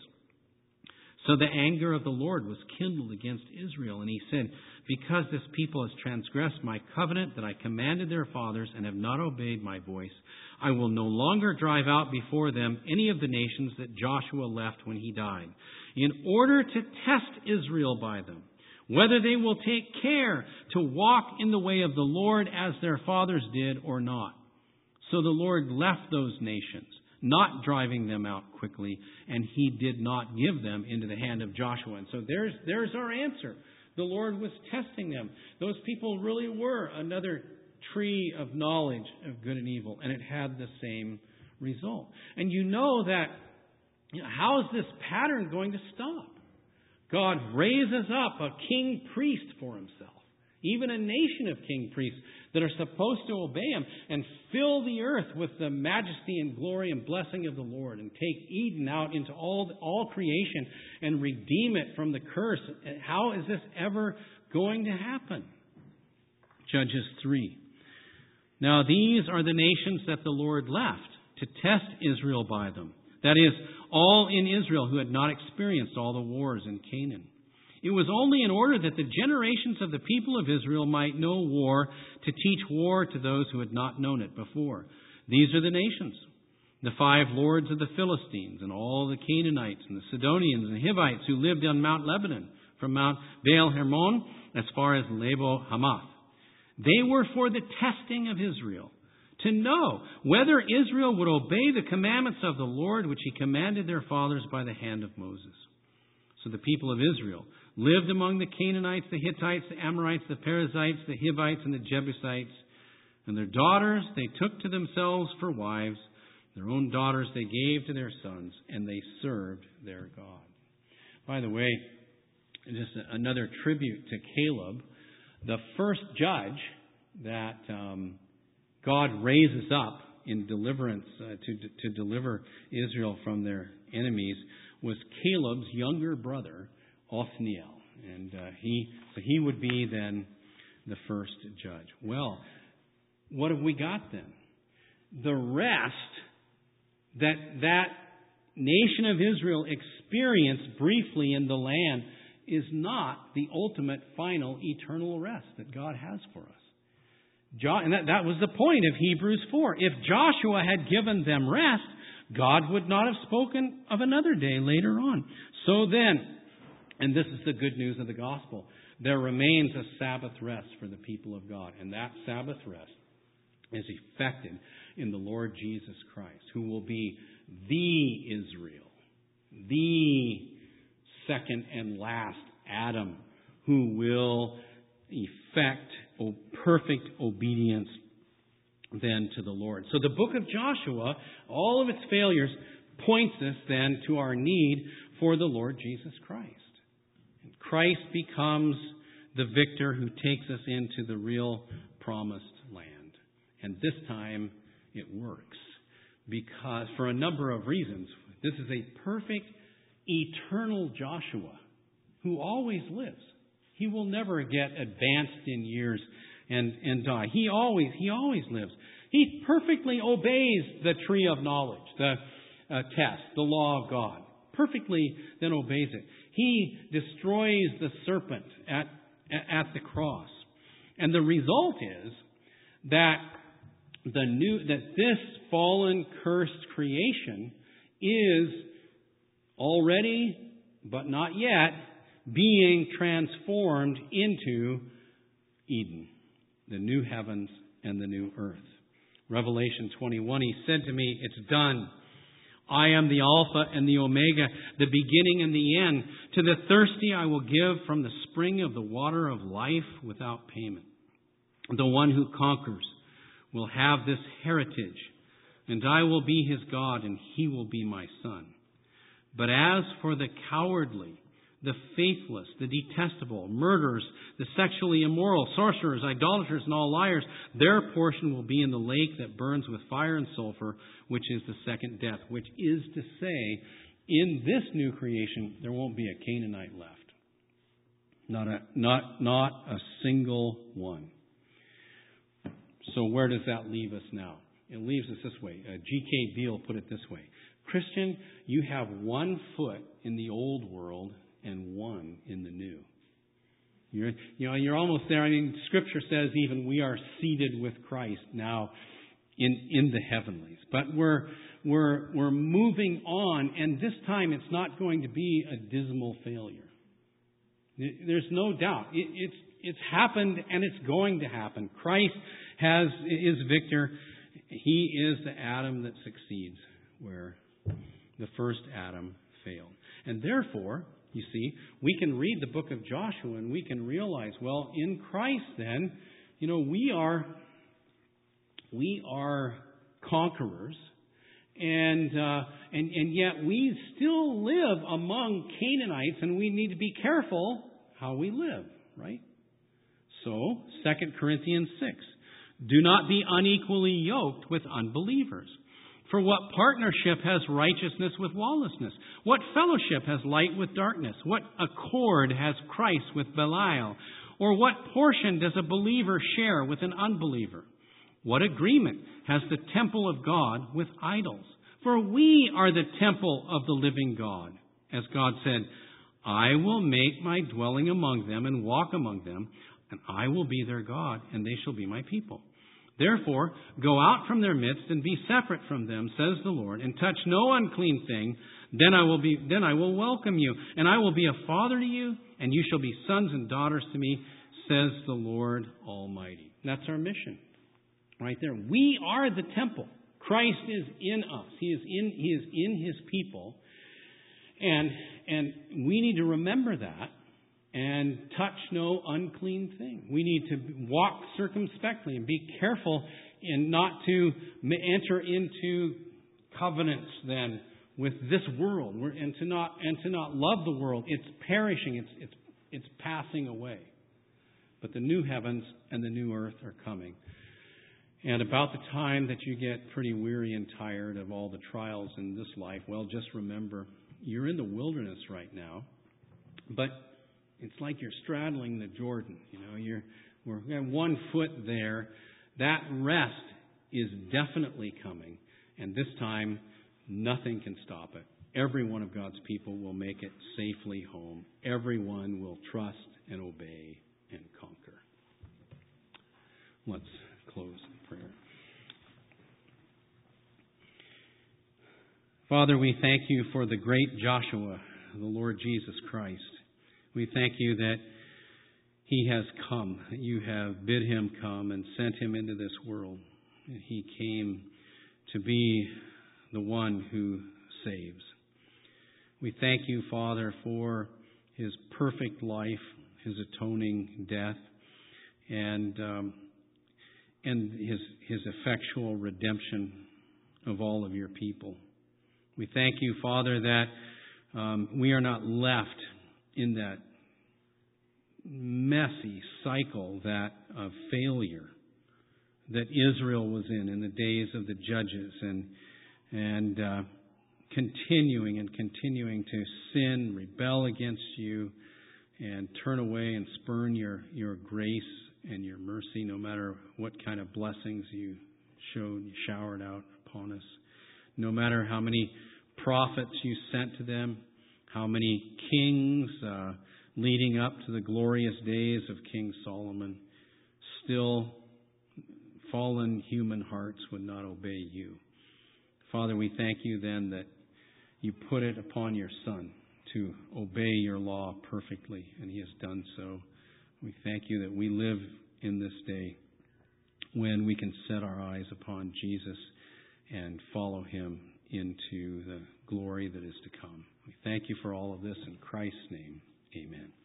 So the anger of the Lord was kindled against Israel, and he said, because this people has transgressed my covenant that I commanded their fathers and have not obeyed my voice, I will no longer drive out before them any of the nations that Joshua left when he died, in order to test Israel by them, whether they will take care to walk in the way of the Lord as their fathers did or not. So the Lord left those nations, not driving them out quickly, and he did not give them into the hand of Joshua. And so there's, there's our answer. The Lord was testing them. Those people really were another tree of knowledge of good and evil, and it had the same result. And you know that, you know, how is this pattern going to stop? God raises up a king priest for himself. even a nation of king priests that are supposed to obey him and fill the earth with the majesty and glory and blessing of the Lord and take Eden out into all, all creation and redeem it from the curse. How is this ever going to happen? Judges three. Now these are the nations that the Lord left to test Israel by them. That is, all in Israel who had not experienced all the wars in Canaan. It was only in order that the generations of the people of Israel might know war, to teach war to those who had not known it before. These are the nations: the five lords of the Philistines, and all the Canaanites, and the Sidonians, and Hivites who lived on Mount Lebanon, from Mount Baal Hermon as far as Lebo Hamath. They were for the testing of Israel, to know whether Israel would obey the commandments of the Lord, which He commanded their fathers by the hand of Moses. So the people of Israel lived among the Canaanites, the Hittites, the Amorites, the Perizzites, the Hivites, and the Jebusites. And their daughters they took to themselves for wives. Their own daughters they gave to their sons, and they served their God. By the way, just another tribute to Caleb. The first judge that um, God raises up in deliverance uh, to, to deliver Israel from their enemies was Caleb's younger brother, Othniel. And uh, he so he would be then the first judge. Well, what have we got then? The rest that that nation of Israel experienced briefly in the land is not the ultimate, final, eternal rest that God has for us. Jo- and that, that was the point of Hebrews four. If Joshua had given them rest, God would not have spoken of another day later on. So then, and this is the good news of the gospel, there remains a Sabbath rest for the people of God. And that Sabbath rest is effected in the Lord Jesus Christ, who will be the Israel, the second and last Adam, who will effect perfect obedience then to the Lord. So the book of Joshua, all of its failures, points us then to our need for the Lord Jesus Christ. And Christ becomes the victor who takes us into the real promised land. And this time it works, because for a number of reasons. This is a perfect, eternal Joshua who always lives. He will never get advanced in years and, and die. He always, he always lives. He perfectly obeys the tree of knowledge, the uh, test, the law of God. Perfectly then obeys it. He destroys the serpent at, at the cross. And the result is that the new that this fallen, cursed creation is already, but not yet, being transformed into Eden, the new heavens and the new earth. Revelation twenty-one, He said to me, "It's done. I am the Alpha and the Omega, the beginning and the end. To the thirsty I will give from the spring of the water of life without payment. The one who conquers will have this heritage, and I will be his God, and he will be my son. But as for the cowardly, the faithless, the detestable, murderers, the sexually immoral, sorcerers, idolaters, and all liars, their portion will be in the lake that burns with fire and sulfur, which is the second death." Which is to say, in this new creation, there won't be a Canaanite left. Not a, not, not a single one. So where does that leave us now? It leaves us this way. Uh, G K Beale put it this way. Christian, you have one foot in the old world and one in the new. You're, you know, you're almost there. I mean, Scripture says even we are seated with Christ now in, in the heavenlies. But we're, we're, we're moving on, and this time it's not going to be a dismal failure. There's no doubt. It, it's, it's happened, and it's going to happen. Christ has is victor. He is the Adam that succeeds where the first Adam failed. And therefore, you see, we can read the book of Joshua and we can realize, well, in Christ then, you know, we are we are conquerors, and uh, and and yet we still live among Canaanites, and we need to be careful how we live, right? So, Second Corinthians six, do not be unequally yoked with unbelievers. For what partnership has righteousness with lawlessness? What fellowship has light with darkness? What accord has Christ with Belial? Or what portion does a believer share with an unbeliever? What agreement has the temple of God with idols? For we are the temple of the living God. As God said, I will make my dwelling among them and walk among them, and I will be their God, and they shall be my people. Therefore, go out from their midst and be separate from them, says the Lord, and touch no unclean thing. Then I will be, then I will welcome you, and I will be a father to you, and you shall be sons and daughters to me, says the Lord Almighty. That's our mission, right there. We are the temple. Christ is in us. He is in, he is in His people, and and we need to remember that. And touch no unclean thing. We need to walk circumspectly and be careful in not to enter into covenants then with this world, and to not and to not love the world. It's perishing. It's it's it's passing away. But the new heavens and the new earth are coming. And about the time that you get pretty weary and tired of all the trials in this life, well, just remember you're in the wilderness right now, but it's like you're straddling the Jordan. You know, you're we're got one foot there. That rest is definitely coming, and this time nothing can stop it. Every one of God's people will make it safely home. Everyone will trust and obey and conquer. Let's close in prayer. Father, we thank you for the great Joshua, the Lord Jesus Christ. We thank you that He has come, that you have bid Him come and sent Him into this world. He came to be the one who saves. We thank you, Father, for His perfect life, His atoning death, and um, and His His effectual redemption of all of your people. We thank you, Father, that um, we are not left in that messy cycle that of failure that Israel was in in the days of the judges, and and uh, continuing and continuing to sin, rebel against you, and turn away and spurn your, your grace and your mercy, no matter what kind of blessings you showed, you showered out upon us. No matter how many prophets you sent to them, how many kings uh, leading up to the glorious days of King Solomon, still fallen human hearts would not obey you. Father, we thank you then that you put it upon your Son to obey your law perfectly, and He has done so. We thank you that we live in this day when we can set our eyes upon Jesus and follow Him into the glory that is to come. We thank you for all of this in Christ's name. Amen.